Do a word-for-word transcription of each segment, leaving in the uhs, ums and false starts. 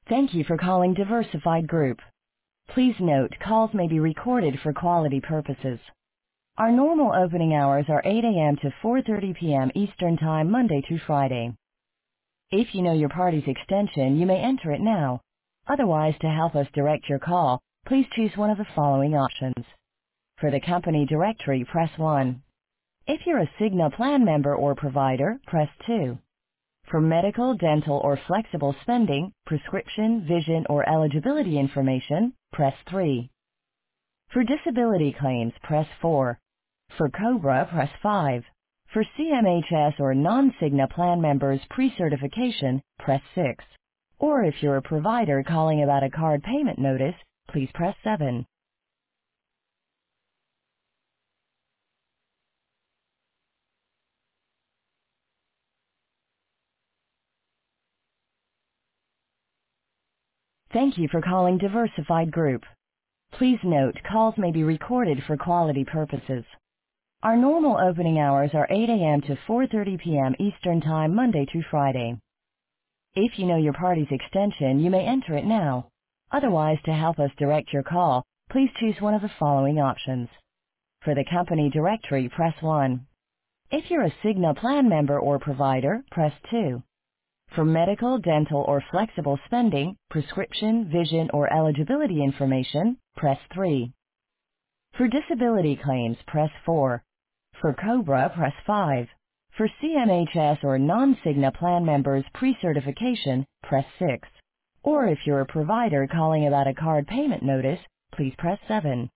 Thank you for calling Diversified Group. Please note calls may be recorded for quality purposes. Our normal opening hours are eight a m to four thirty p m Eastern Time, Monday through Friday. If you know your party's extension, you may enter it now. Otherwise, to help us direct your call, please choose one of the following options. For the company directory, press one. If you're a Cigna plan member or provider, press two. For medical, dental, or flexible spending, prescription, vision, or eligibility information, press three. For disability claims, press four. For COBRA, press five. For C M H S or non-Cigna plan members pre-certification, press six. Or if you're a provider calling about a card payment notice, please press seven. Thank you for calling Diversified Group. Please note calls may be recorded for quality purposes. Our normal opening hours are eight a m to four thirty p m Eastern Time, Monday through Friday. If you know your party's extension, you may enter it now. Otherwise, to help us direct your call, please choose one of the following options. For the company directory, press one. If you're a Cigna plan member or provider, press two. For medical, dental, or flexible spending, prescription, vision, or eligibility information, press three. For disability claims, press four. For COBRA, press five. For C M H S or non-Cigna plan members pre-certification, press six. Or if you're a provider calling about a card payment notice, please press seven.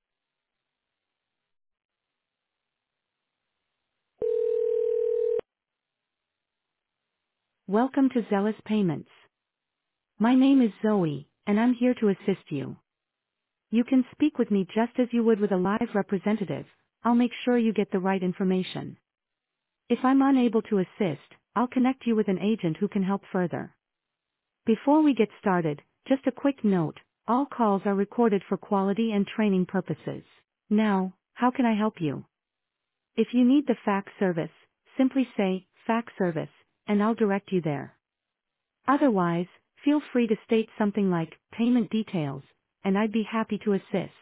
Welcome to Zealous Payments. My name is Zoe, and I'm here to assist you. You can speak with me just as you would with a live representative. I'll make sure you get the right information. If I'm unable to assist, I'll connect you with an agent who can help further. Before we get started, just a quick note, all calls are recorded for quality and training purposes. Now, how can I help you? If you need the fax service, simply say, fax service, and I'll direct you there. Otherwise, feel free to state something like, payment details, and I'd be happy to assist.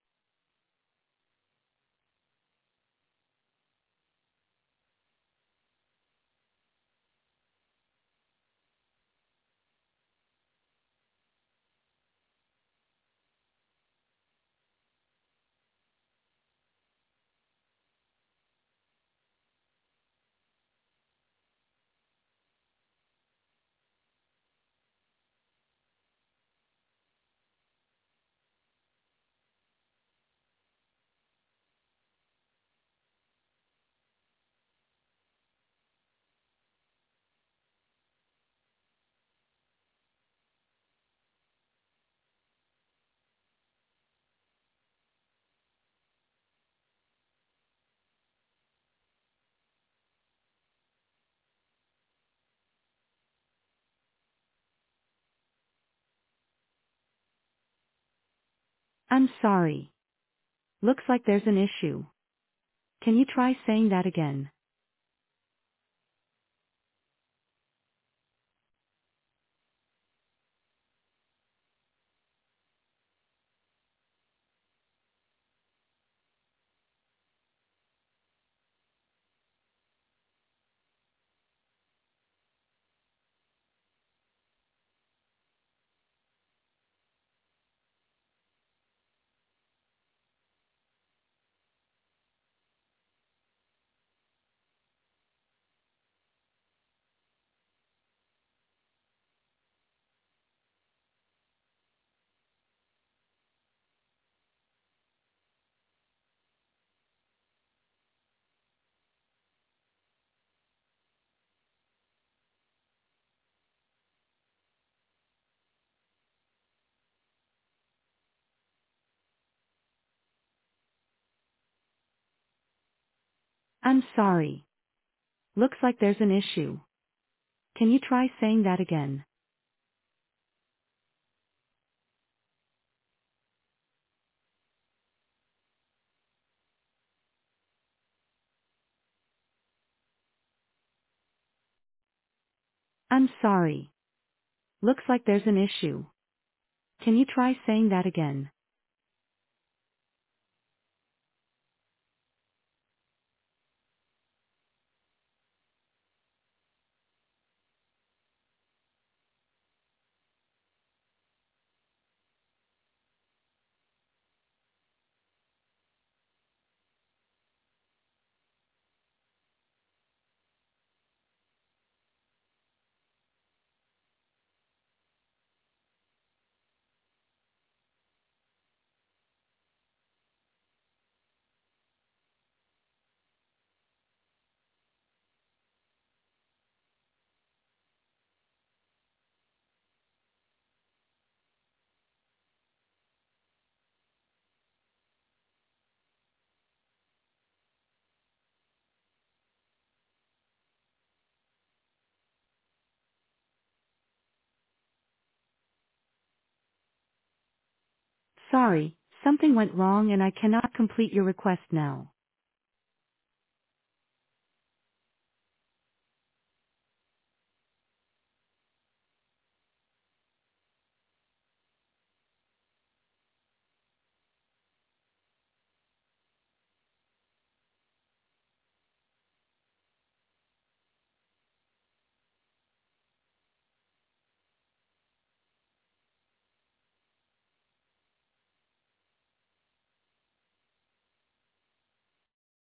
I'm sorry. Looks like there's an issue. Can you try saying that again? I'm sorry. Looks like there's an issue. Can you try saying that again? I'm sorry. Looks like there's an issue. Can you try saying that again? Sorry, something went wrong and I cannot complete your request now.